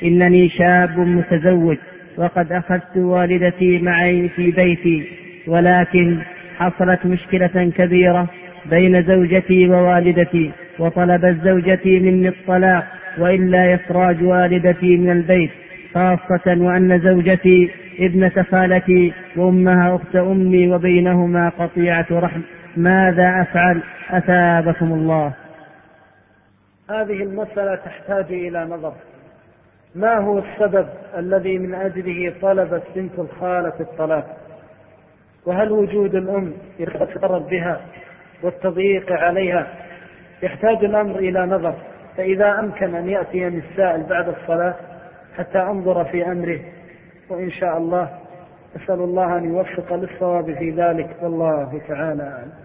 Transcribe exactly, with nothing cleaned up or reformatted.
إنني شاب متزوج وقد أخذت والدتي معي في بيتي، ولكن حصلت مشكلة كبيرة بين زوجتي ووالدتي، وطلبت زوجتي مني الطلاق وإلا إخراج والدتي من البيت، خاصة وأن زوجتي ابنة خالتي وأمها أخت أمي وبينهما قطيعة رحم. ماذا أفعل أثابكم الله؟ هذه المسألة تحتاج إلى نظر. ما هو السبب الذي من أجله طلبت بنت الخالة الطلاق؟ وهل وجود الأم يتضرر بها والتضييق عليها؟ يحتاج الأمر إلى نظر. فإذا أمكن أن يأتيني السائل بعد الصلاة حتى أنظر في أمره، وإن شاء الله أسأل الله أن يوفق للصواب في ذلك، والله تعالى أعلم.